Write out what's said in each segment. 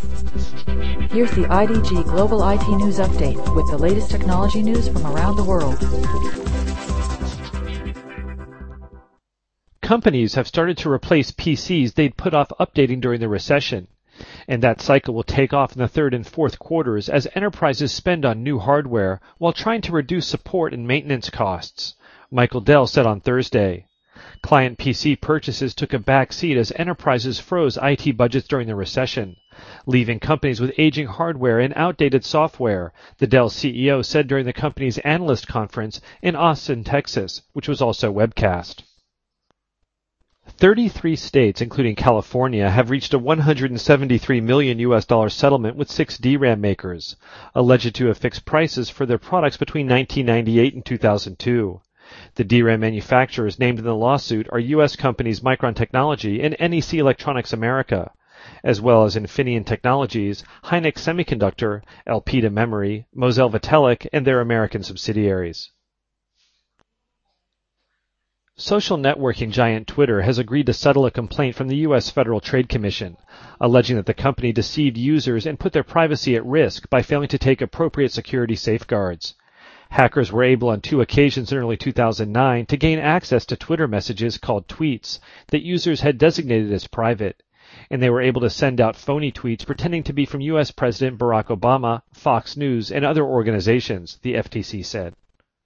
Here's the IDG Global IT News Update with the latest technology news from around the world. Companies have started to replace PCs they'd put off updating during the recession, and that cycle will take off in the third and fourth quarters as enterprises spend on new hardware while trying to reduce support and maintenance costs, Michael Dell said on Thursday. Client PC purchases took a back seat as enterprises froze IT budgets during the recession, leaving companies with aging hardware and outdated software, the Dell CEO said during the company's analyst conference in Austin, Texas, which was also webcast. 33 states, including California, have reached a $173 million settlement with 6 DRAM makers, alleged to have fixed prices for their products between 1998 and 2002. The DRAM manufacturers named in the lawsuit are U.S. companies Micron Technology and NEC Electronics America, as well as Infineon Technologies, Hynix Semiconductor, Elpida Memory, Moselle Vitalik, and their American subsidiaries. Social networking giant Twitter has agreed to settle a complaint from the U.S. Federal Trade Commission, alleging that the company deceived users and put their privacy at risk by failing to take appropriate security safeguards. Hackers were able on 2 occasions in early 2009 to gain access to Twitter messages called tweets that users had designated as private, and they were able to send out phony tweets pretending to be from U.S. President Barack Obama, Fox News, and other organizations, the FTC said.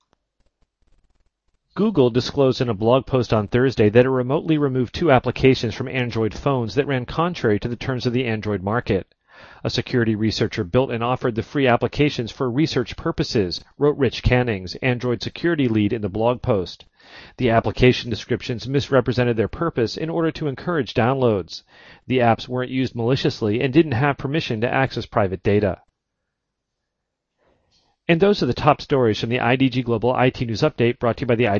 Google disclosed in a blog post on Thursday that it remotely removed 2 applications from Android phones that ran contrary to the terms of the Android market. A security researcher built and offered the free applications for research purposes, wrote Rich Cannings, Android security lead in the blog post. The application descriptions misrepresented their purpose in order to encourage downloads. The apps weren't used maliciously and didn't have permission to access private data. And those are the top stories from the IDG Global IT News Update brought to you by the